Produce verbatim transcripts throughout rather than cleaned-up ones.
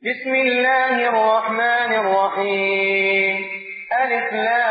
بسم الله الرحمن الرحيم. ألف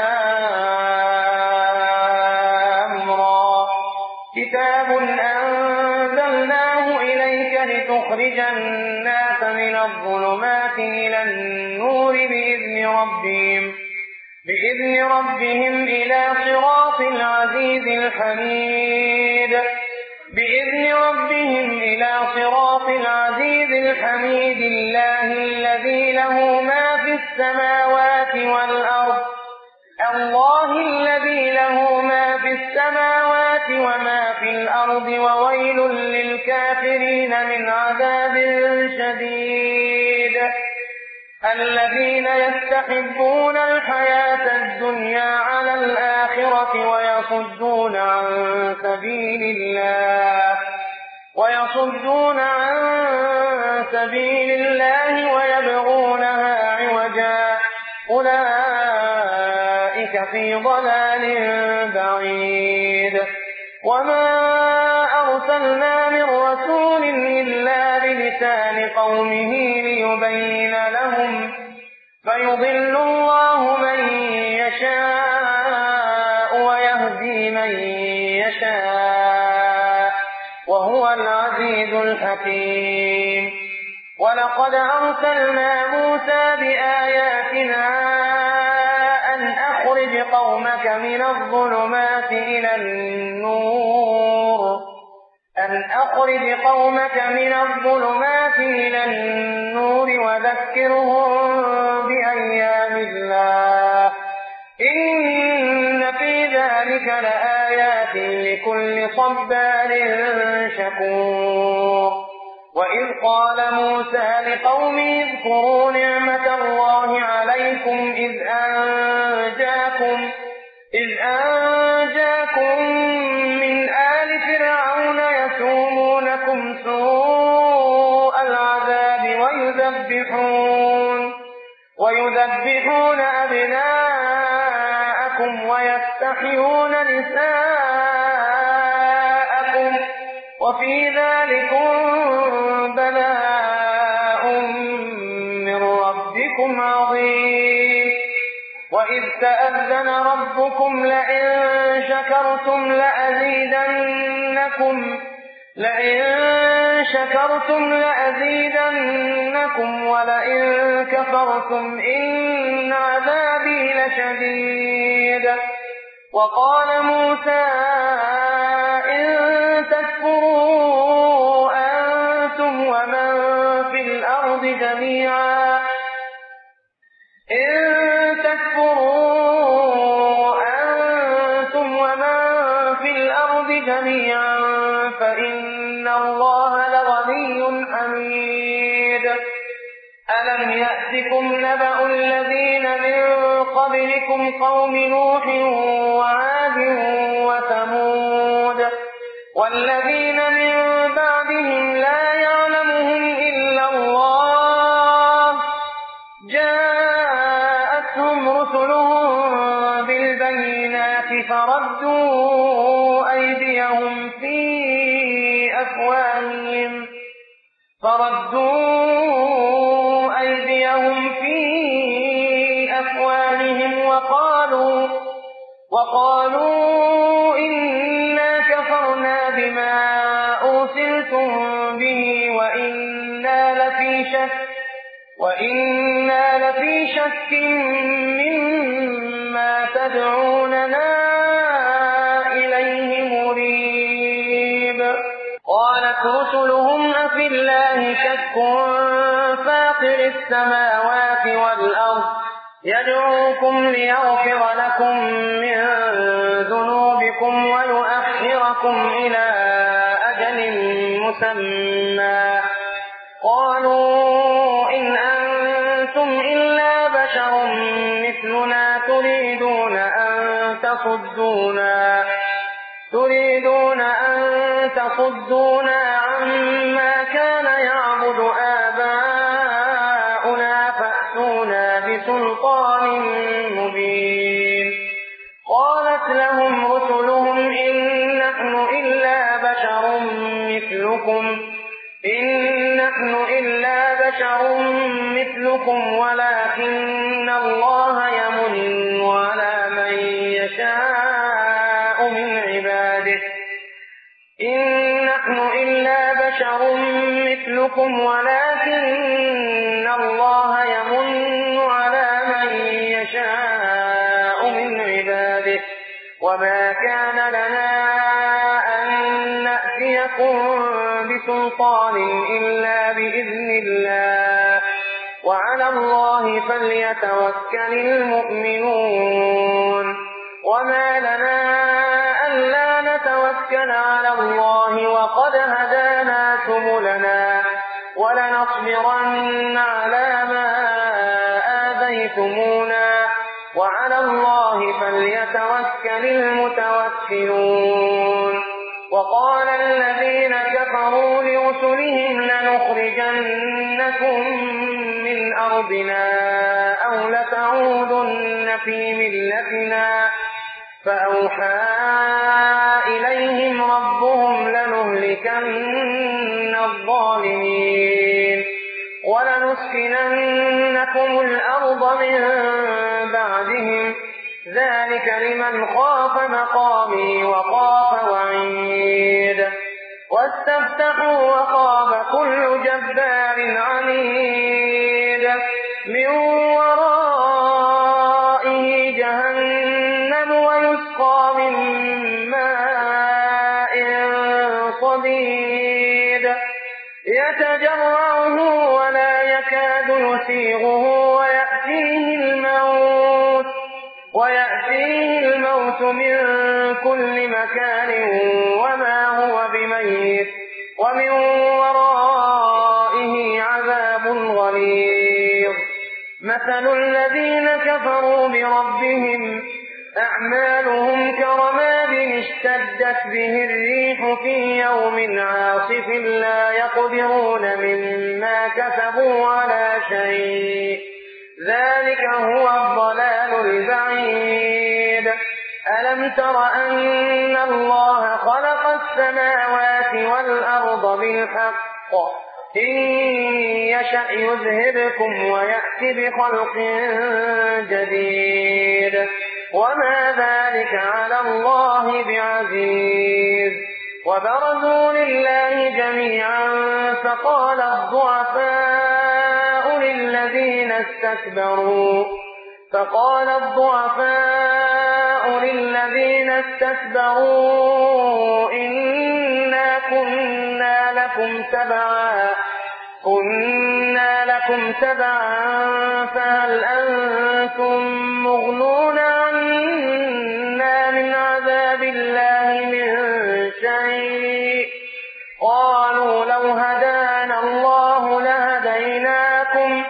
لام را. كتاب أنزلناه إليك لتخرج الناس من الظلمات إلى النور بإذن ربهم بإذن ربهم إلى صراط العزيز الحميد بإذن ربهم إلى صراط العزيز الحميد الله الذي له ما في السماوات والأرض الله الذي له ما في السماوات وما في الأرض وويل للكافرين من عذاب شديد. الذين يستحبون الحياة الدنيا على الآخرة ويصدون عن سبيل الله ويصدون عن سبيل الله ويبغونها عوجا أولئك في ضلال بعيد. وما أرسلنا من رسول إلا بلسان قومه ليبين لهم فيضل الله من يشاء ويهدي من يشاء وهو العزيز الحكيم. ولقد أرسلنا موسى بآياتنا أن أخرج قومك من الظلمات إلى النور أن أخرج قومك من الظلمات إلى النور وذكرهم بأيام الله إن في ذلك لآيات لكل صبار شكور. وإذ قال موسى لقومه اذكروا نعمة الله عليكم إذ أنجاكم إذ أنجاكم من آل فرعون يسومونكم سوء العذاب ويذبحون ويذبحون أبناءكم ويستحيون نساءكم وفي ذلكم بلاء من ربكم عظيم. وإذ تأذن ربكم لئن شكرتم لأزيدنكم لئن شكرتم لأزيدنكم ولئن كفرتم إن عذابي لشديد. وقال موسى إن تكفروا أنتم ومن في الأرض جميعا إن تكفروا أنتم ومن في الأرض جميعا فإن الله لغني حميد. ألم يأتكم نبأ الذين من قبلكم قوم نوح وعاد وثمود والذين من بعدهم لا يعلمهم إلا الله جاءتهم رسلهم بالبينات فردوا أيديهم في أفواههم فردوا أيديهم في أفواههم وقالوا وقالوا إنا كفرنا بما أرسلتم به وإنا لفي شك وإنا لفي شك مما تدعوننا إليه مريب. قالت رسلهم أفي الله شك فاطر السماوات والأرض يدعوكم ليغفر لكم من ذنوبكم ويؤخركم إلى أجل مسمى قالوا إن أنتم إلا بشر مثلنا تريدون أن تصدونا تريدون أن تصدونا عما كان يعبد آباؤنا فأتونا بسلطان مبين. قالت لهم رسلهم إن نحن إلا بشر مثلكم إن نحن إلا بشر بشر مثلكم ولكن الله يمن على من يشاء من عباده إن نحن إلا بشر مثلكم ولكن الله يمن على من يشاء من عباده وما كان لنا أن نأتيكم بسلطان إلا بإذن الله وعلى الله فليتوكل المؤمنون وما لنا ألا نتوكل على الله وقد هدانا سبلنا ولنصبرن على ما آذيتمونا وعلى الله فليتوكل المتوكلون وقال الذين كفروا لرسلهم لنخرجنكم من أرضنا أو لتعودن في ملتنا فأوحى إليهم ربهم لنهلكن الظالمين ولنسكننكم الأرض من بعدهم ذلك لمن خاف مقامي وخاف وعيد واستفتحوا وخاب كل جبار عنيد من ورائه جهنم ويسقى من ماء صديد يتجرعه ولا يكاد يسيغه ويأتيه الموت ويأتيه الموت من كل مكان وما هو بميت ومن ورائه عذاب غليظ مثل الذين كفروا بربهم أعمالهم كرماد اشتدت به الريح في يوم عاصف لا يقدرون مما كسبوا على شيء ذلك هو الضلال البعيد ألم تر أن الله خلق السماوات والأرض بالحق إن يشأ يذهبكم ويأتي بخلق جديد وما ذلك على الله بعزيز وبرزوا لله جميعا فقال الضعفاء للذين استكبروا فقال الضعفاء للذين استكبروا إنا كنا لكم تبعا كنا لكم تبعا فهل أنتم مغنون عنا من عذاب الله من شيء قالوا لو هدانا الله لهديناكم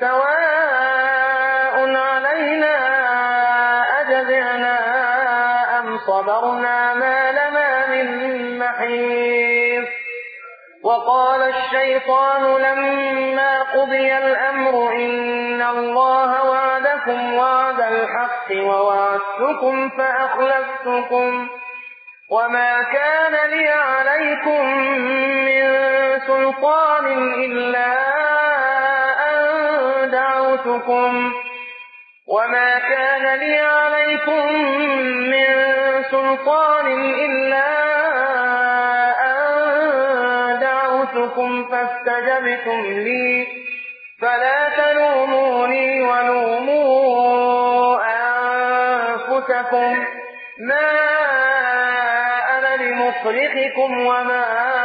سواء علينا أجزعنا أم صبرنا ما لنا من محيص وقال الشيطان لما قضي الأمر إن الله وعدكم وعد الحق ووعدتكم فأخلفتكم وما كان لي عليكم من سلطان إلا أن دعوتكم وما كان لي عليكم من سلطان إلا أن دعوتكم فاستجبتم لي فلا تلوموني ولوموا أنفسكم ما أنا بمصرخكم وما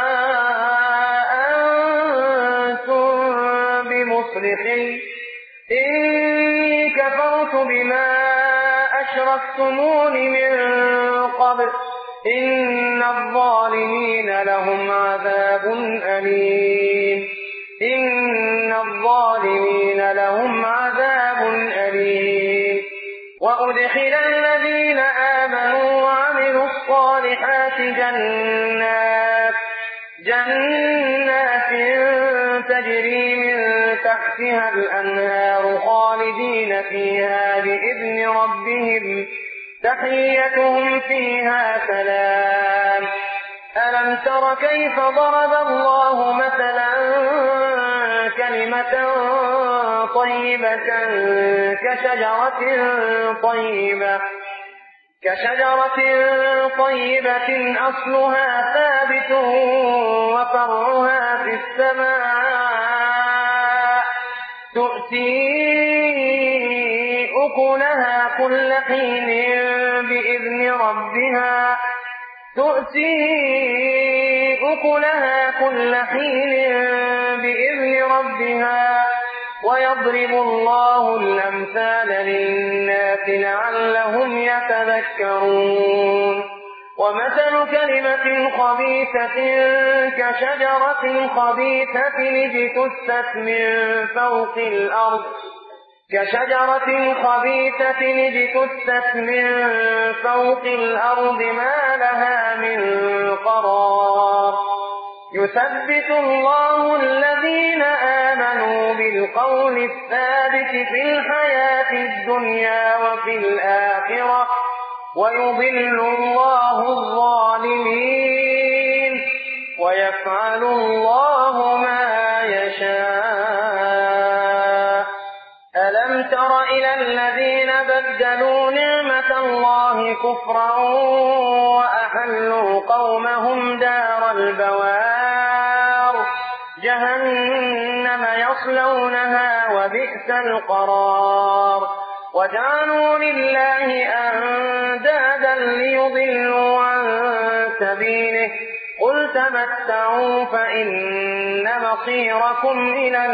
أنتم بمصرخي إني كفرت بما أشركتمون من قبل إن الظالمين لهم عذاب أليم إن الظالمين لهم عذاب أليم وأدخل الذين آمنوا وعملوا الصالحات جنات جنات تجري من تحتها الأنهار خالدين فيها بإذن ربهم تحيتهم فيها سلام ألم تر كيف ضرب الله مثلا كلمة طيبة كشجرة طيبة كشجرة طيبة أصلها ثابت وفرعها في السماء تؤتي أكلها كل حين بإذن ربها تؤتي أكلها كل حين بإذن ربها ويضرب الله الأمثال للناس لعلهم يتذكرون ومثل كلمة خبيثة كشجرة خبيثة اجتثت من فوق الأرض كشجرة خبيثة اجتثت من فوق الأرض ما لها من قرار يثبت الله الذين آمنوا بالقول الثابت في الحياة الدنيا وفي الآخرة ويضل الله الظالمين ويفعل الله ما يشاء ألم تر إلى الذين بدلوا نعمة الله كفرا وأحلوا قومهم دار البوار جهنم يصلونها وبئس القرار وجعلوا لله أندادا ليضلوا عن سبيله قل تمتعوا فإن مصيركم إلى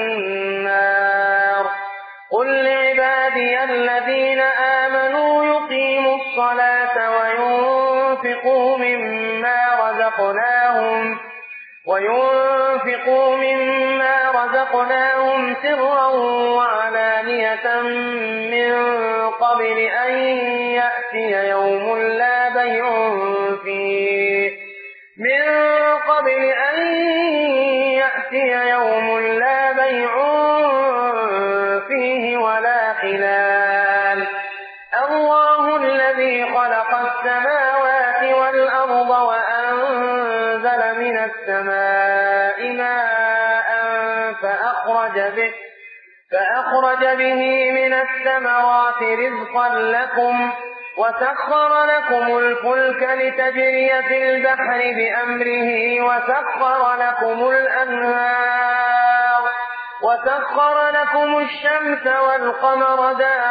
النار قل لعبادي الذين آمنوا يقيموا الصلاة وينفقوا مما رزقناهم وينفقوا مما رزقناهم سرا وعلانية من قبل أن يأتي يوم لا بيع فيه من قبل أن يأتي يوم لا بيع فيه ولا خلال الله الذي خلق السماوات والأرض وأنزل من السماء ماء فأخرج به فأخرج به من الثمرات رزقا لكم وسخر لكم الفلك لتجري في البحر بأمره وسخر لكم الأنهار وسخر لكم الشمس والقمر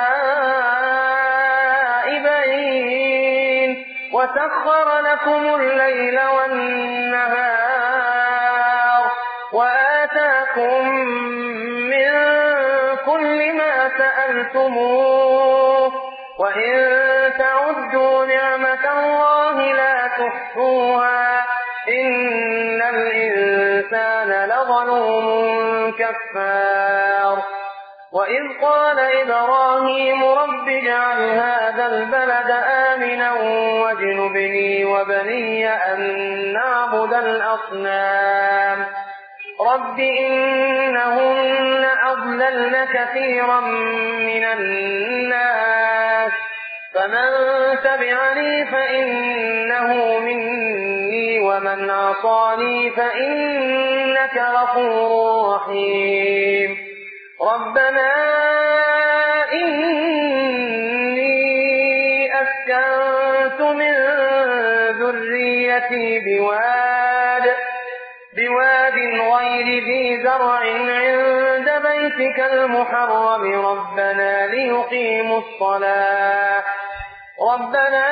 دائبين وسخر لكم الليل والنهار وآتاكم من كل ما سألتموه وإن تعدوا نعمة الله لا تحصوها إن الإنسان لظلوم كفار وإذ قال إبراهيم رب اجعل هذا البلد آمنا واجنبني وبني أن نعبد الأصنام رب إنهن أضللن كثيرا من الناس فمن تبعني فإنه مني ومن عصاني فإنك غفور رحيم ربنا إني أسكنت من ذريتي بواد بواد غير ذي زرع عند بيتك المحرم ربنا ليقيموا الصلاة ربنا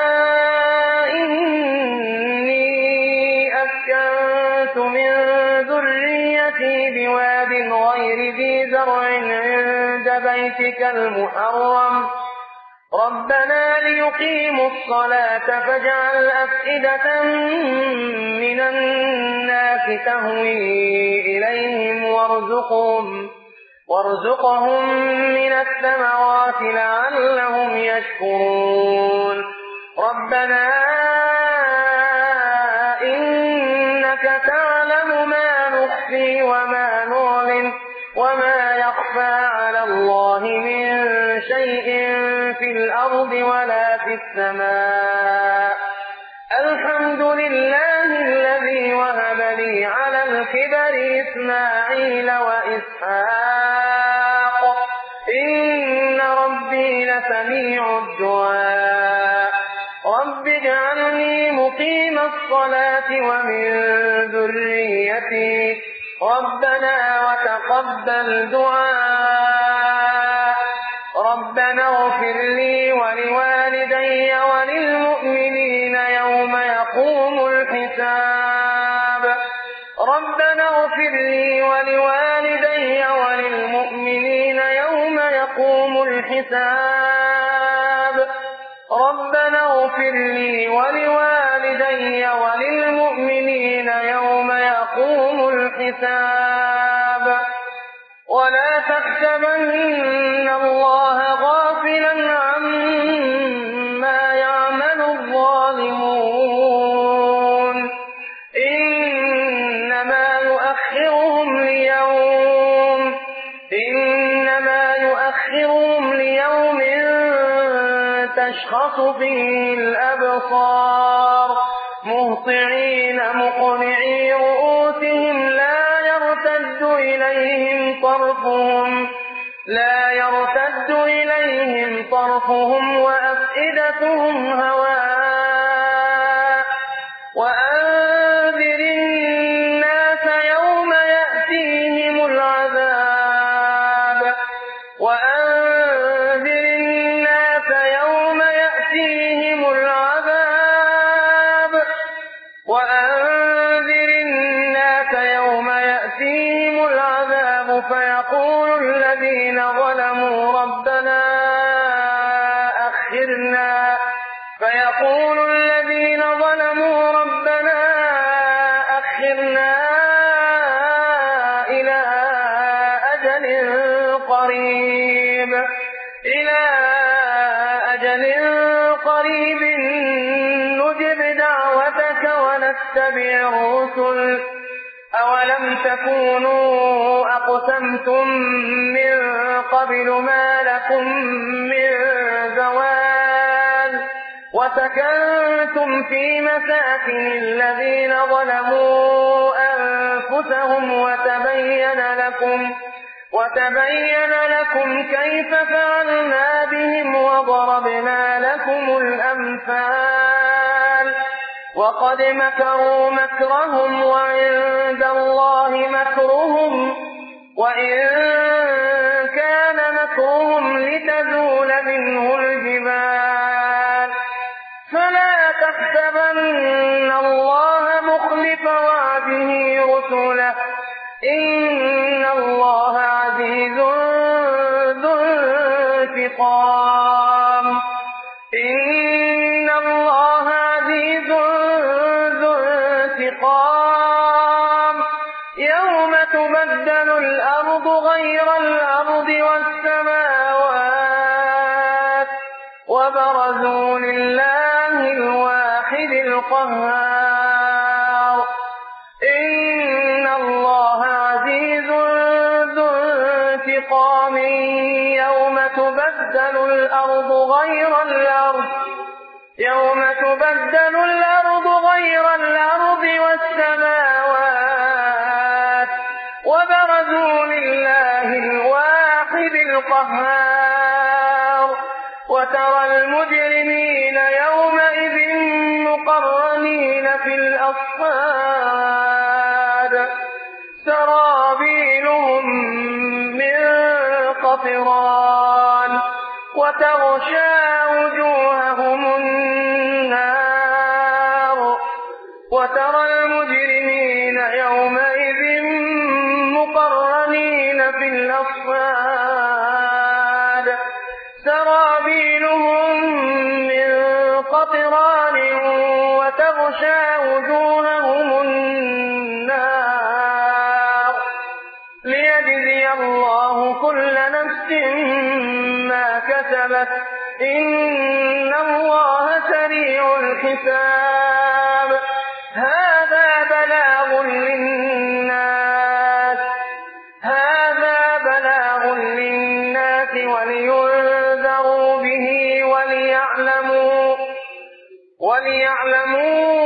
إني أسكنت من ذريتي بواد غير ذي زرع عند بيتك المحرم ربنا ليقيموا الصلاة فاجعل أفئدة من الناس تهوي إليهم وارزقهم وارزقهم من الثمرات لعلهم يشكرون ربنا إنك تعلم ما نخفي وما نعلن وما يخفى على الله من شيء في الأرض ولا في السماء الحمد لله الذي وهب لي على الكبر إسماعيل وإسماعيل وإسحاق إن ربي لسميع الدعاء رب اجعلني مقيم الصلاة ومن ذريتي ربنا وتقبل دعاء ربنا اغفر لي ولوالدي وللمؤمنين يوم يقوم الحساب ربنا اغفر لي ولوالدي وللمؤمنين يوم يقوم الحساب ربنا اغفر لي ولوالدي وللمؤمنين يوم يقوم الحساب ولا تحسبن الله غافلا عما يعمل الظالمون إنما يؤخرهم ليوم إنما يؤخرهم ليوم تشخص فيه الأبصار مهطعين مقنعي رؤوسهم لا يرتد إليهم طرفهم لا يرتد إليهم طرفهم وأفئدتهم هواء وأنذر الناس يوم يأتيهم العذاب وأنذر الناس يوم يأتيهم العذاب وأنذر الناس يوم يأتيهم العذاب فيقول الذين ظلموا ربنا أخرنا فيقول الذين ظلموا ربنا أخرنا إلى أجل قريب إلى أجل قريب نجب دعوتك ونتبع الرسل أولم تكونوا أقسمتم من قبل ما لكم من زوال وسكنتم في مساكن الذين ظلموا أنفسهم وتبين لكم وتبين لكم كيف فعلنا بهم وضربنا لكم الأمثال وقد مكروا مكرهم وعند الله مكرهم وإن كان مكرهم لتزول منه الجبال فلا تحسبن الله مخلف وعده رسله إن الله عزيز ذو انتقام إن الله عزيز ذو انتقام يوم تبدل الأرض غير الأرض والسماوات وبرزوا لله الواحد القهار إن الله عزيز ذو انتقام يوم تبدل الأرض غير الأرض يوم تبدل الأرض غير الأرض والسماوات وبرزوا لله الواحد القهار وترى المجرمين يومئذ مقرنين في الأصفاد سرابيلهم من قطران وتغشى وجوههم النار وترى المجرمين يومئذ مقرنين في الأصفاد سرابيلهم من قطران وتغشى وجوههم النار ليجزي الله كل نفس ما كسبت إن الله سريع الحساب هذا بلاغ للناس هذا بلاغ للناس ولينذروا به وليعلموا وليعلموا